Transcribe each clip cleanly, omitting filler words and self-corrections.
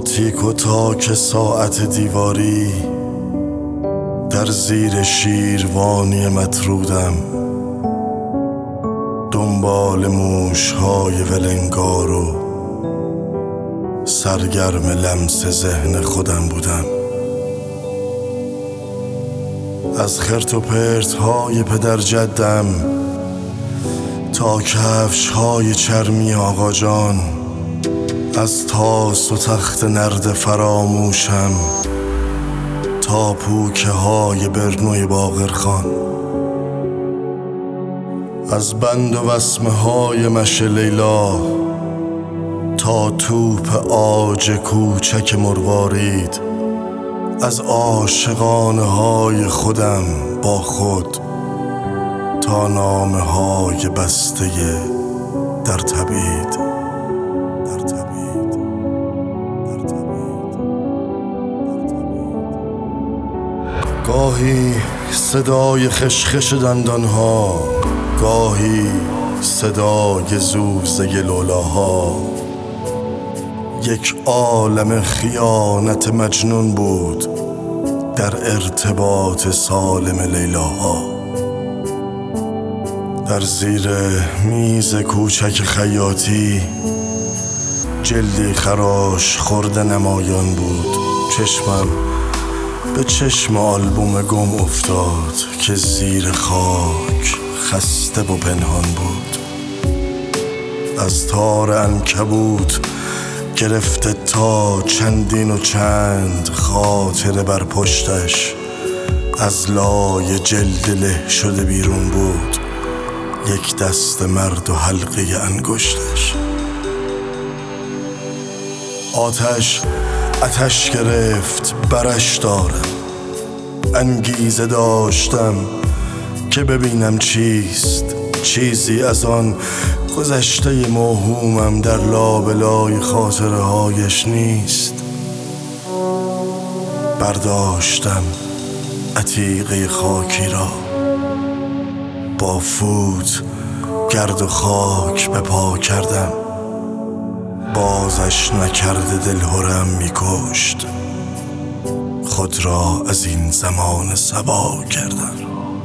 تیک و تاک ساعت دیواری در زیر شیروانی مطرودم، دنبال موش‌های ولنگار و سرگرم لمس ذهن خودم بودم. از خرت و پرت‌های پدر جدم تا کفش‌های چرمی آقا جان، از تاس و تخت نرد فراموشم تا پوکه های برنوی باقرخان، از بند و وسمه های مشه لیلا تا توپ عاج کوچک مروارید، از عاشقانه های خودم با خود تا نامه های بسته در تبعید. گاهی صدای خشخش دندانها، گاهی صدای زوزه لولاها، یک عالم خیانت مجنون بود در ارتباط سالم لیلاها. در زیر میز کوچک خیاطی جلدی خراش خورده نمایان بود. چشمم به چشم آلبوم گم افتاد که زیر خاک خسته و پنهان بود. از تار عنکبوت گرفته تا چندین و چند خاطره بر پشتش از لای جلد له شده بیرون بود، یک دست مرد و حلقه انگشتش. آتش گرفت برش دارم، انگیزه داشتم که ببینم چیست. چیزی از آن گذشته موهومم در لابلای خاطره هایش نیست. برداشتم عتیقه خاکی را، با فوت گرد و خاک به پا کردم. بازش نکرده دلهرم میکشت، خود را از این زمان صبا کردم.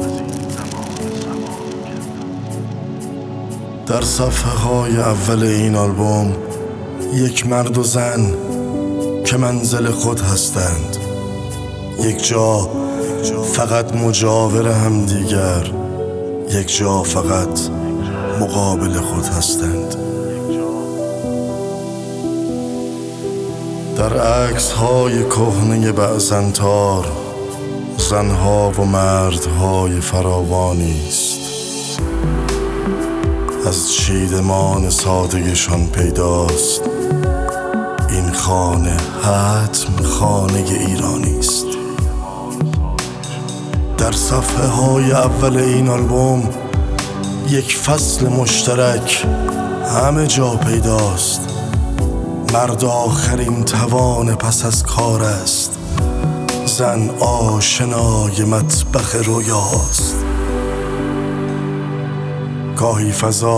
در صفحه های اول این آلبوم یک مرد و زن که منزل خود هستند، یک جا فقط مجاور هم دیگر، یک جا فقط مقابل خود هستند. در عکس های کهنه بعضنتار زنها و مردهای فراوانی است. از چیدمان سادگیشان پیداست این خانه حتم خانه ایرانی است. در صفحه های اول این آلبوم یک فصل مشترک همه جا پیداست. مرد آخرین توان پس از کار است، زن آشنای مطبخ رویاست. گاهی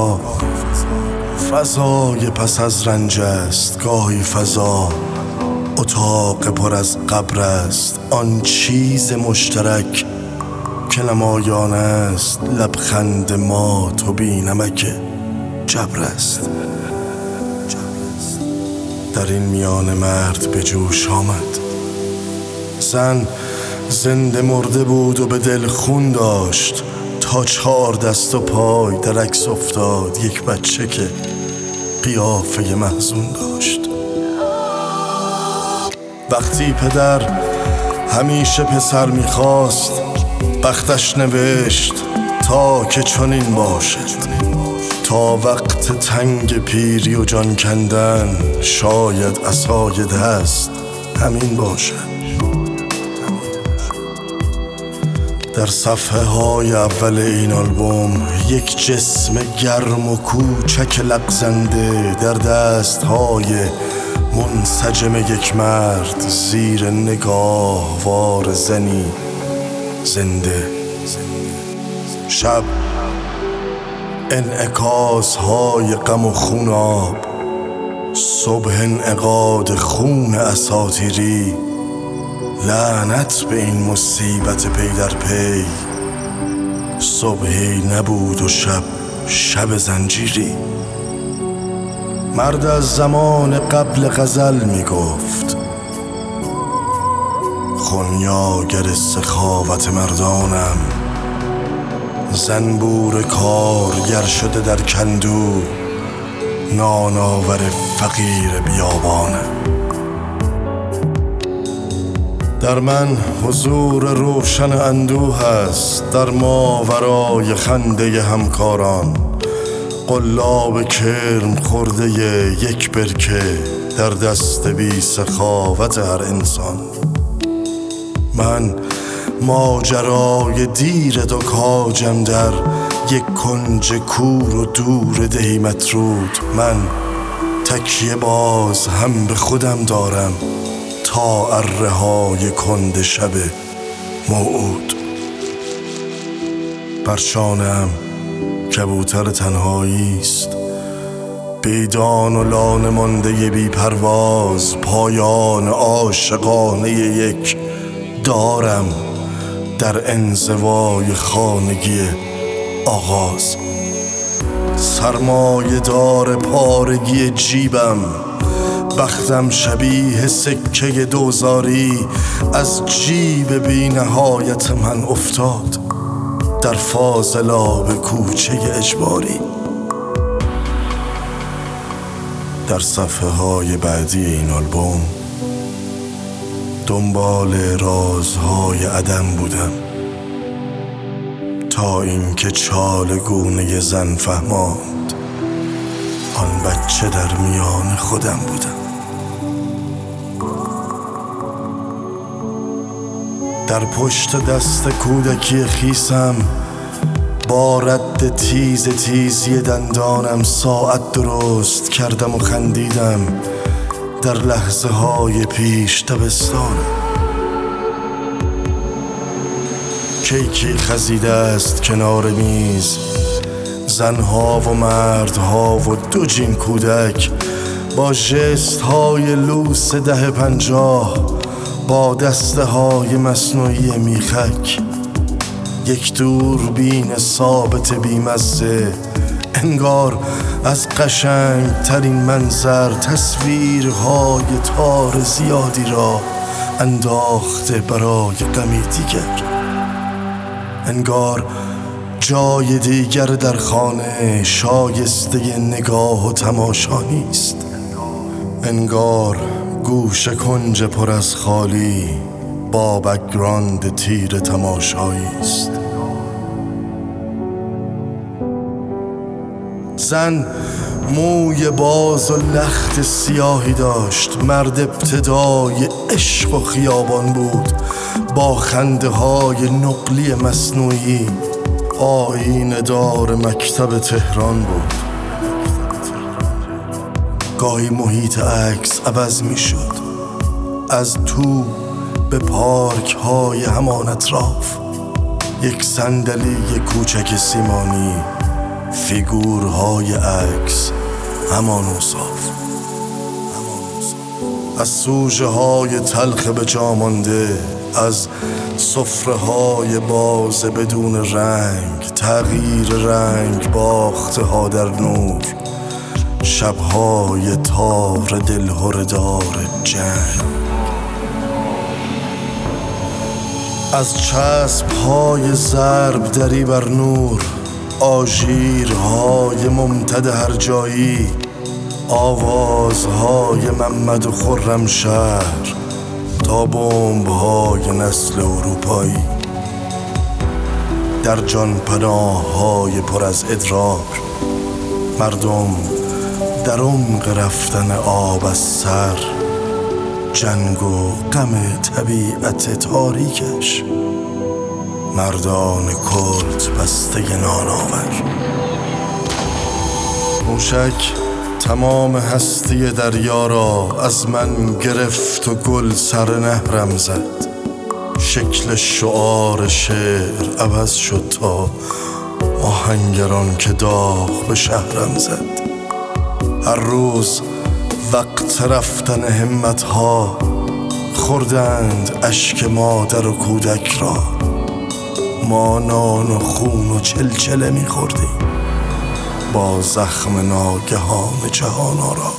فضای پس از رنج است، گاهی فضا اتاق پر از قبر است. آن چیز مشترک که نمایان است لبخند مات و بی نمک جبر است. در این میان مرد به جوش آمد. زن زنده مرده بود و به دل خون داشت تا 4 دست و پای در عکس افتاد یک بچه که قیافه محزون داشت. وقتی پدر همیشه پسر میخواست، بختش نوشت تا که چنین باشد. تا وقت تنگ پیری و جان کندن شاید عصای دست همین باشد. در صفحه های اول این آلبوم یک جسم گرم و کوچک لغزنده در دست های منسجم یک مرد زیر نگاه وار زنی زنده. شب انعکاس های غم و خوناب صبح انعقاد خون اساطیری، لعنت به این مصیبت پی در پی. صبحی نبود و شب زنجیری. مرد از زمان قبل غزل می گفت، خونیاگر سخاوت مردانم. زنبور کارگر شده در کندو، نانآور فقیر بیابانم. در من حضور روشن اندوه است، در ماورای خنده همکاران. قلاب کرم خورده یک برکه در دست بی سخاوت هر انسان. من ماجرای دیر دو کاجم در یک کنج کور و دور دهی مطرود. من تکیه باز هم به خودم دارم تا اره های کند شب موعود. بر شانه‌ام کبوتر تنهایی است، بیدان و لانه مانده بی پرواز. پایان عاشقانه یک دارم در انزوای خانگی آغاز. سرمایه دار پارگی جیبم، بختم شبیه سکه دوزاری. از جیب بی نهایت من افتاد در فاضلاب کوچه اجباری. در صفحه های بعدی این آلبوم دنبال رازهای عدم بودم تا اینکه چالگونه زن فهماند آن بچه در میان خودم بودم. در پشت دست کودکی خیسم با رد تیزی دندانم ساعت درست کردم و خندیدم در لحظه های پیش دبستانم. کیکی خزیده است کنار میز، زنها و مردها و دو جین کودک با ژست های لوس 10-50 با دسته های مصنوعی میخک. یک دوربین ثابت بیمزه، انگار از قشنگ ترین منظر تصویرهای تار زیادی را انداخته برای غمی دیگر. انگار جای دیگر در خانه شایسته نگاه و تماشا نیست. انگار گوشه کنج پر از خالی با بک‌گراند تیر تماشایی است. زن موی باز و لخت سیاهی داشت، مرد ابتدای عشق و خیابان بود با خنده های نقلی مصنوعی. آیینه دار مکتب تهران بود. گاهی محیط عکس عوض می شد، از تو به پارک های همان اطراف. یک صندلی کوچک سیمانی، فیگورهای عکس همان اوصاف. از سوژه های تلخ به جا مانده، از سفره های باز بدون رنگ، تغییر رنگ باخته ها در نور، شبهای تار دلهردار جنگ. از چسب های ضرب دری بر نور، آژیرهای ممتد هر جایی، آوازهای محمد و خرمشهر تا بمب‌های نسل اروپایی. در جان پناه‌های پر از ادرار، مردم در عمق رفتن آب از سر، جنگ و غم طبیعت تاریکش، مردان کلت بسته نانآور. موشک تمام هستی دریا را از من گرفت و گل سر نهرم زد. شکل شعار شعر عوض شد تا آهنگران که داغ به شهرم زد. هر روز وقت رفتن همتها خوردند اشک مادر و کودک را. ما نان و خون و چلچله می‌خوردیم با زخم ناگهان جهان آرا.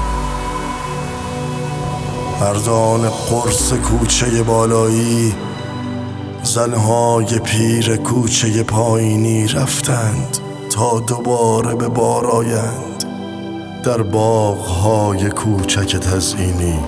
مردان قرص کوچه بالایی، زنهای پیر کوچه پایینی رفتند تا دوباره به بار آیند در باغ‌های کوچک تزئینی.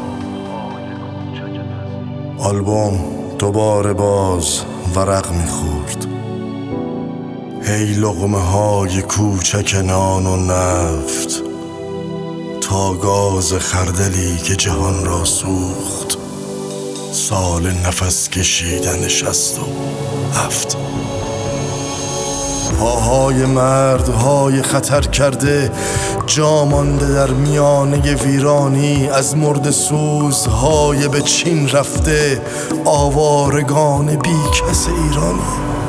آلبوم دوباره باز ورق می‌خورد. هی لقمه‌های کوچک نان و نفت تا گاز خردلی که جهان را سوخت. سال نفس کشیدن 67. پاهای مردهای خطر کرده جا مانده در میانه ویرانی، از مرد سوزهای به چین رفته آوارگان بی کس ایرانی.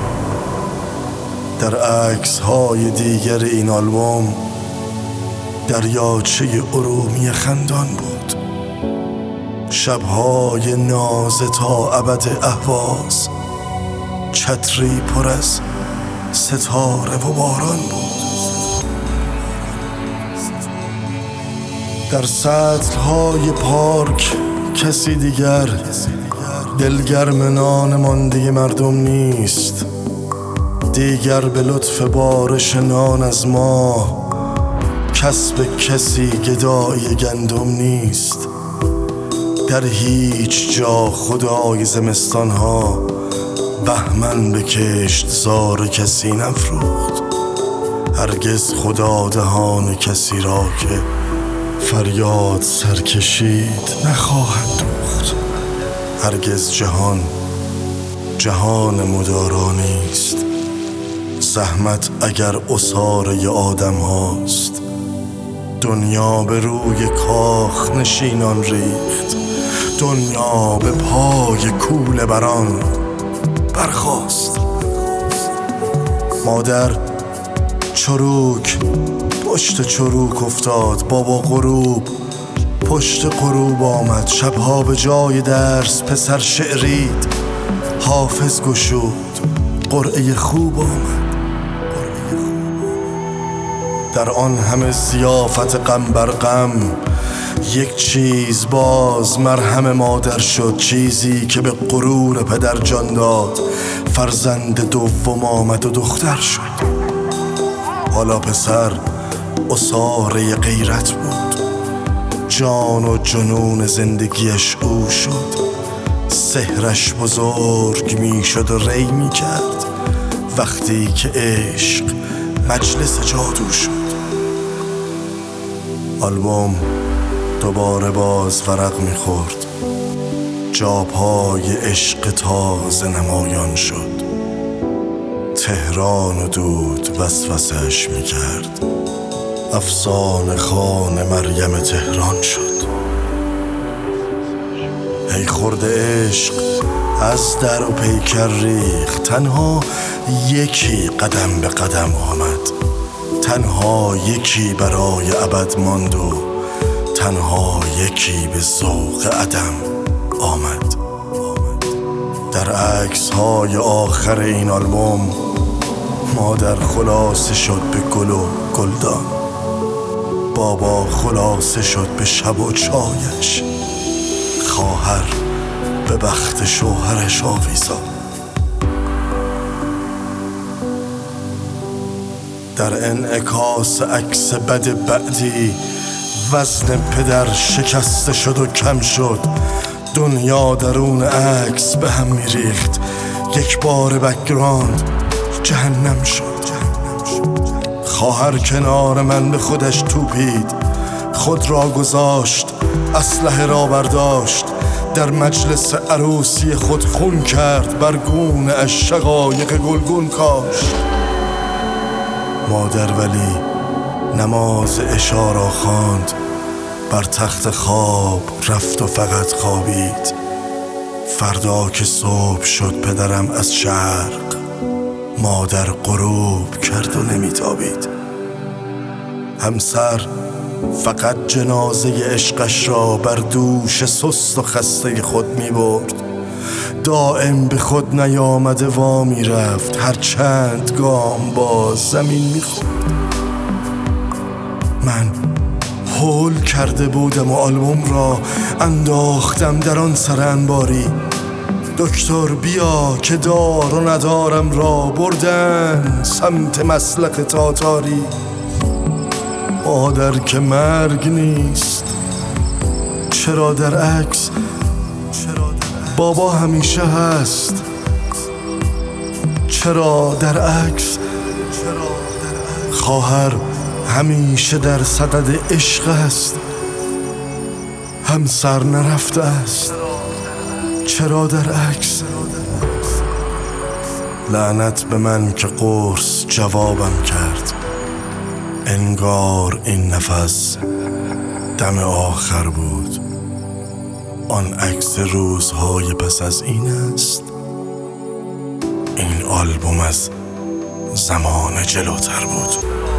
در عکس‌های دیگر این آلبوم دریاچه ارومیه خندان بود. شب‌های نازه تا ابد اهواز، چتری پر از ستاره و باران بود. در سطل‌های پارک کسی دیگر دلگرم نان مانده مردم نیست. دیگر به لطف بارش نان از ما کسب کسی گدای گندم نیست. در هیچ جا خدای زمستانها بهمن به کشتزار کسی نفروخت. هرگز خدا دهان کسی را که فریاد سرکشید نخواهد دوخت. هرگز جهان مدارا نیست. زحمت اگر عصاره آدم هاست، دنیا به روی کاخ نشینان ریخت. دنیا به پای کوله بران برخاست. مادر چروک پشت چروک افتاد. بابا غروب پشت غروب آمد. شبها به جای درس پسر شعرید. حافظ گشود قرعه خوب آمد. در آن همه ضیافت غم بر غم یک چیز باز مرهم مادر شد. چیزی که به غرور پدر جان داد. فرزند دوم آمد و دختر شد. حالا پسر عصاره غیرت بود. جان و جنون زندگیش او شد. سحرش بزرگ می شد و ری می کرد وقتی که عشق مجلس جادو شد. آلبوم دوباره باز ورق می خورد. جاپای عشق تازه نمایان شد. تهران و دود وسوسه‌اش می کرد. افسانه خوان مریم تهران شد. ای خورده عشق از در و پیکر ریخت. تنها یکی قدم به قدم آمد. تنها یکی برای ابد ماند و تنها یکی به ذوق عدم آمد. در عکس‌های آخر این آلبوم مادر خلاصه شد به گل و گلدان. بابا خلاصه شد به شب و چایش. خواهر به بخت شوهرش آویزان. در انعکاس عکس بد بعدی وزن پدر شکسته شد و کم شد. دنیا درون عکس به هم میریخت. یک بار بک‌گراند جهنم شد. خواهر کنار من به خودش توپید. خود را گذاشت، اسلحه را برداشت. در مجلس عروسی خود خون کرد. بر گونه اش شقایق گلگون کاشت. مادر ولی نماز عشا را خواند. بر تخت خواب رفت و فقط خوابید. فردا که صبح شد پدرم از شرق. مادر غروب کرد و نمیتابید. همسر فقط جنازه عشقش را بر دوش سست و خسته خود می برد. دائم به خود نیامده وا می رفت، هر چند گام باز زمین می خورد. من هول کرده بودم و آلبوم را انداختم در آن سر انباری. دکتر بیا که دار و ندارم را بردن سمت مسلخ تاتاری. مادر که مرگ نیست، چرا در عکس بابا همیشه هست؟ چرا در عکس خواهر همیشه در صدد عشق است؟ همسر نرفته است، چرا در عکس؟ لعنت به من که قرص جوابم کرد. انگار این نفس دم آخر بود. آن عکس روزهای پس از این است. این آلبوم از زمان جلوتر بود.